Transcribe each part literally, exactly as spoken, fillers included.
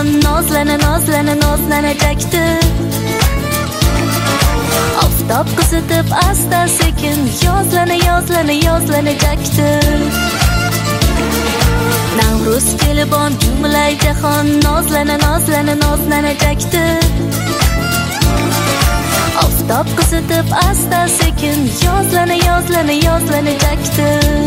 jahon nozlana nozlana nozlanajakdi. Oftob qizitib asta sekin yozlana yozlana yozlanajakdi. Navruz kelib on jumlay jahon nozlana nozlana nozlanajakdi. Oftob qizitib asta sekin yozlana yozlana yozlanajakdi.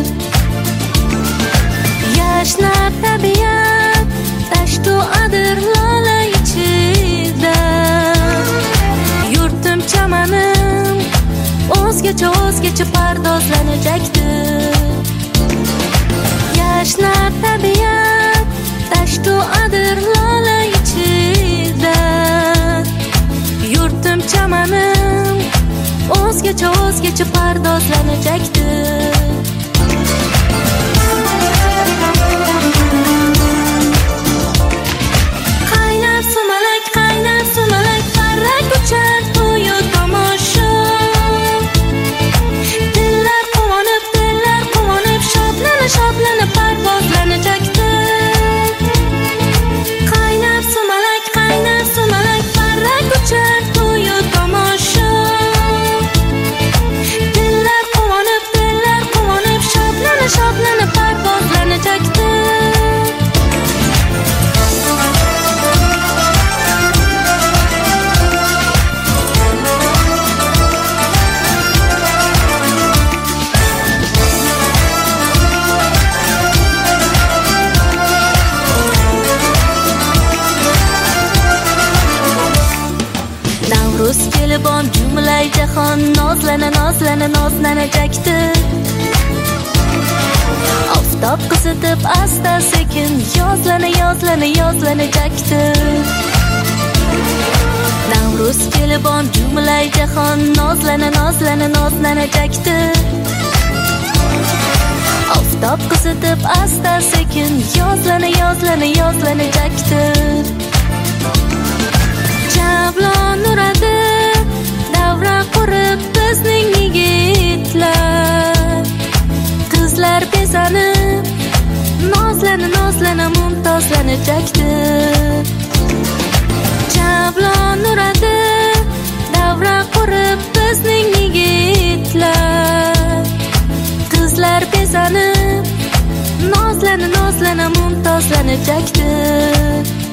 Yashnar tabiat tashtu adir lola ichida. Yurtim chamanim o'zgacha o'zgacha pardozlanajakdi. Yashnar tabiat tashtu adir lola ichida. Yurtim chamanim o'zgacha o'zgacha pardozlanajakdi. Qaynar sumalak qaynar sumalak parrak uchar to'yu tomosha. Dillar quvonib dillar quvonib shodlanib shodlanib parvozlanajakdi. Qaynar sumalak qaynar sumalak parrak uchar to'yu tomosha. Dillar quvonib dillar quvonib shodlanib shodlanib parvozlanajakdi. Navruz kelib on jumlay jahon nozlana nozlana nozlanajakdi. Oftob qizitib asta sekin yozlana yozlana yozlanajakdi. Navruz kelib on jumlay jahon nozlana nozlana nozlanajakdi. Oftob qizitib asta sekin yozlana yozlana yozlanajakdi. Javlon uradi davra qurib bizning yigitlar. Qizlar bezanib nozlana nozlana mumtozlanajakdi. Javlon uradi davra qurib bizning yigitlar. Qizlar bezanib nozlana nozlana mumtozlanajakdi.